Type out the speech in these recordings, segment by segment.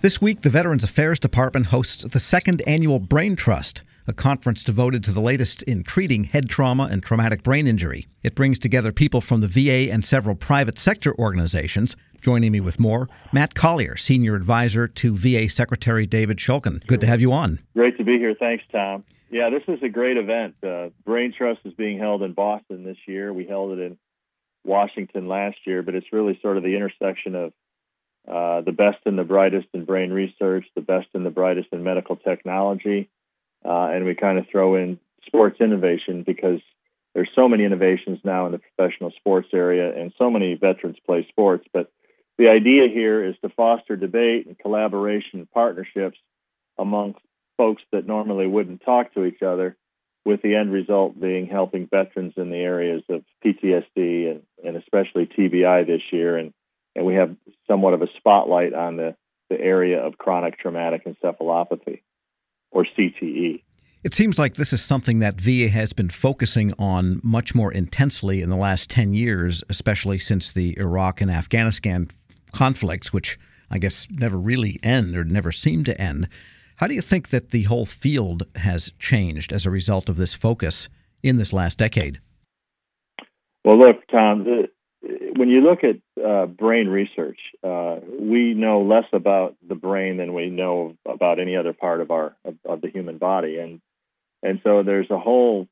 This week, the Veterans Affairs Department hosts the second annual Brain Trust, a conference devoted to the latest in treating head trauma and traumatic brain injury. It brings together people from the VA and several private sector organizations. Joining me with more, Matt Collier, Senior Advisor to VA Secretary David Shulkin. Good to have you on. Great to be here. Thanks, Tom. Yeah, this is a great event. Brain Trust is being held in Boston this year. We held it in Washington last year, but it's really sort of the intersection of the best and the brightest in brain research, the best and the brightest in medical technology, and we kind of throw in sports innovation because there's so many innovations now in the professional sports area and so many veterans play sports. But the idea here is to foster debate and collaboration and partnerships amongst folks that normally wouldn't talk to each other, with the end result being helping veterans in the areas of PTSD and especially TBI this year. And we have somewhat of a spotlight on the area of chronic traumatic encephalopathy, or CTE. It seems like this is something that VA has been focusing on much more intensely in the last 10 years, especially since the Iraq and Afghanistan conflicts, which I guess never really end or never seem to end. How do you think that the whole field has changed as a result of this focus in this last decade? Well, look, Tom, when you look at brain research, we know less about the brain than we know about any other part of the human body, and so there's a whole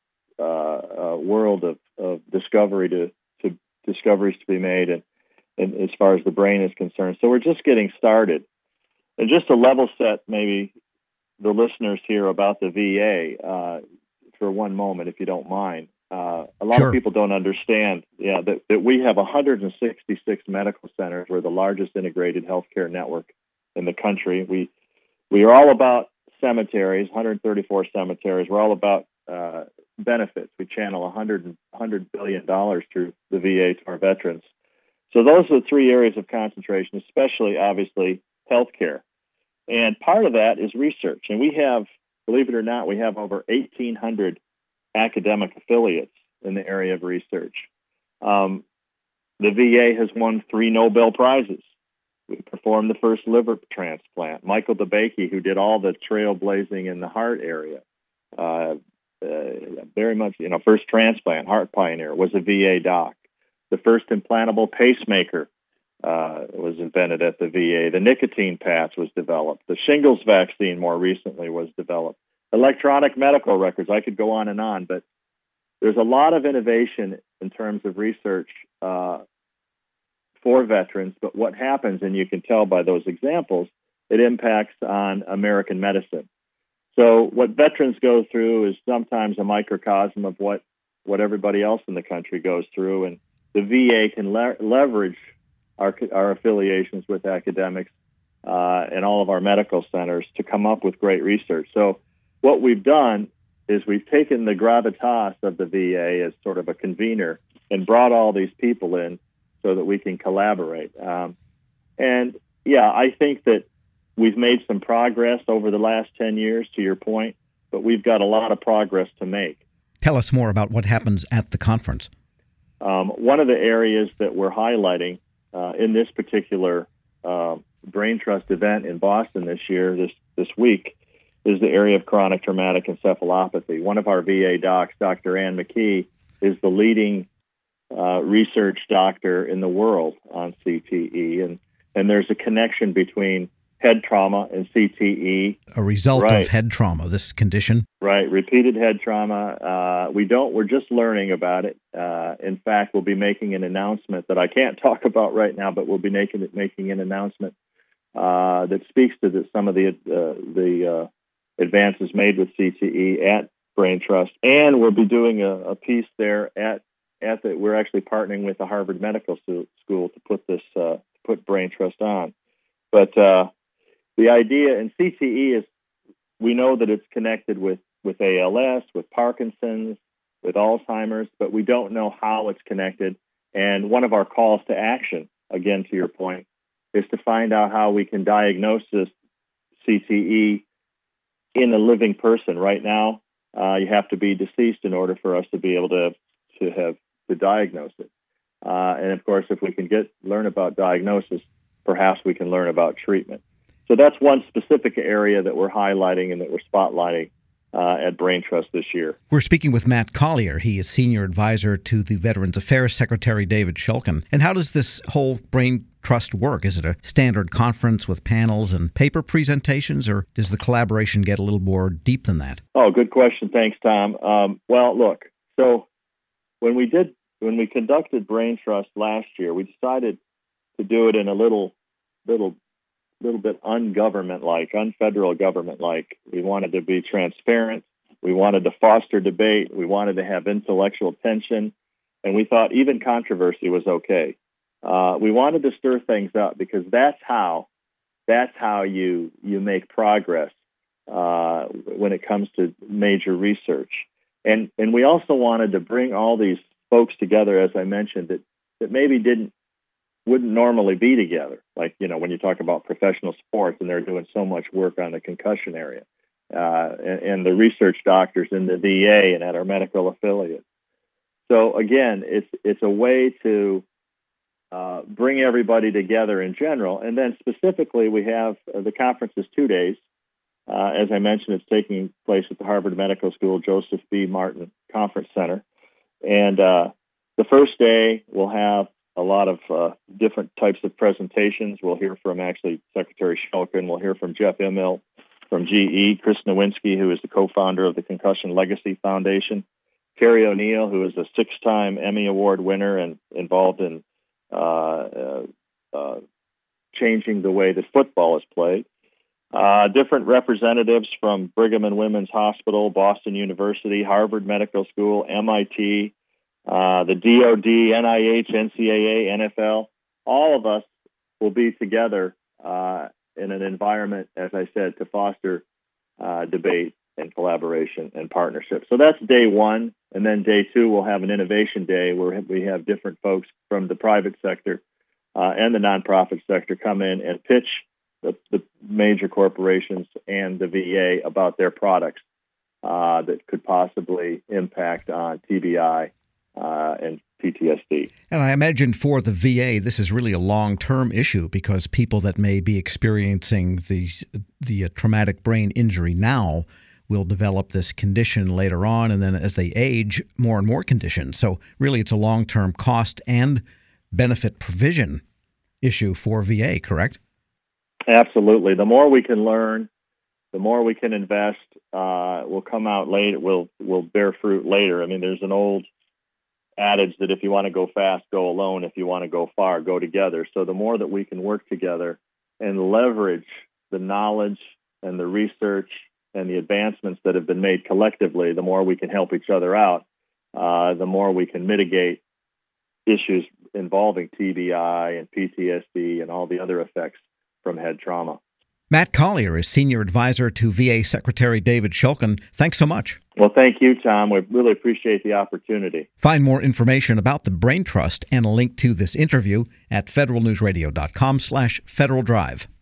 world of discoveries to be made, and as far as the brain is concerned. So we're just getting started, and just to level set maybe the listeners here about the VA for one moment, if you don't mind. A lot of people don't understand that we have 166 medical centers. We're the largest integrated healthcare network in the country. We are all about cemeteries, 134 cemeteries. We're all about benefits. We channel $100 billion through the VA to our veterans. So those are the three areas of concentration, especially, obviously, healthcare. And part of that is research. And we have, believe it or not, we have over 1,800 academic affiliates in the area of research. The VA has won 3 Nobel Prizes. We performed the first liver transplant. Michael DeBakey, who did all the trailblazing in the heart area, very much, first transplant, heart pioneer, was a VA doc. The first implantable pacemaker was invented at the VA. The nicotine patch was developed. The shingles vaccine more recently was developed. Electronic medical records, I could go on, but there's a lot of innovation in terms of research for veterans. But what happens, and you can tell by those examples, it impacts on American medicine. So what veterans go through is sometimes a microcosm of what everybody else in the country goes through, and the VA can leverage our affiliations with academics and all of our medical centers to come up with great research. So what we've done is we've taken the gravitas of the VA as sort of a convener and brought all these people in so that we can collaborate. I think that we've made some progress over the last 10 years, to your point, but we've got a lot of progress to make. Tell us more about what happens at the conference. One of the areas that we're highlighting in this particular Brain Trust event in Boston this week, is the area of chronic traumatic encephalopathy. One of our VA docs, Dr. Ann McKee, is the leading research doctor in the world on CTE, and there's a connection between head trauma and CTE. A result of head trauma, this condition? Right, repeated head trauma. We're just learning about it. In fact, we'll be making an announcement that I can't talk about right now, but we'll be making an announcement that speaks to some of the advances made with CTE at Brain Trust, and we'll be doing a piece there we're actually partnering with the Harvard Medical School to put Brain Trust on. But the idea in CTE is we know that it's connected with ALS, with Parkinson's, with Alzheimer's, but we don't know how it's connected. And one of our calls to action, again to your point, is to find out how we can diagnose this CTE in a living person. Right now, you have to be deceased in order for us to be able to diagnose it. And of course, if we can learn about diagnosis, perhaps we can learn about treatment. So that's one specific area that we're highlighting and that we're spotlighting at Brain Trust this year. We're speaking with Matt Collier. He is Senior Advisor to the Veterans Affairs Secretary David Shulkin. And how does this whole Brain Trust work? Is it a standard conference with panels and paper presentations, or does the collaboration get a little more deep than that? Oh, good question. Thanks, Tom. Well, look, so when we conducted Brain Trust last year, we decided to do it in a little bit ungovernment-like, unfederal government-like. We wanted to be transparent. We wanted to foster debate. We wanted to have intellectual tension. And we thought even controversy was okay. We wanted to stir things up because that's how you make progress when it comes to major research. And we also wanted to bring all these folks together, as I mentioned, that maybe wouldn't normally be together. Like, when you talk about professional sports and they're doing so much work on the concussion area, and the research doctors in the VA and at our medical affiliates. So again, it's a way to bring everybody together in general. And then specifically, we have the conference is 2 days. As I mentioned, it's taking place at the Harvard Medical School Joseph B. Martin Conference Center. And the first day, we'll have a lot of different types of presentations. We'll hear from Secretary Shulkin. We'll hear from Jeff Immelt from GE, Chris Nowinski, who is the co-founder of the Concussion Legacy Foundation, Kerry O'Neill, who is a 6-time Emmy Award winner and involved in changing the way that football is played. Different representatives from Brigham and Women's Hospital, Boston University, Harvard Medical School, MIT, the DOD, NIH, NCAA, NFL. All of us will be together in an environment, as I said, to foster debate and collaboration and partnership. So that's day one. And then day two, we'll have an innovation day where we have different folks from the private sector and the nonprofit sector come in and pitch the major corporations and the VA about their products that could possibly impact on TBI and PTSD. And I imagine for the VA, this is really a long-term issue because people that may be experiencing the traumatic brain injury now will develop this condition later on, and then as they age, more and more conditions. So really it's a long-term cost and benefit provision issue for VA, correct? Absolutely. The more we can learn, the more we can invest, will come out later, will bear fruit later. I mean, there's an old adage that if you want to go fast, go alone. If you want to go far, go together. So the more that we can work together and leverage the knowledge and the research and the advancements that have been made collectively, the more we can help each other out, the more we can mitigate issues involving TBI and PTSD and all the other effects from head trauma. Matt Collier is Senior Advisor to VA Secretary David Shulkin. Thanks so much. Well, thank you, Tom. We really appreciate the opportunity. Find more information about the Brain Trust and a link to this interview at federalnewsradio.com/Federal Drive.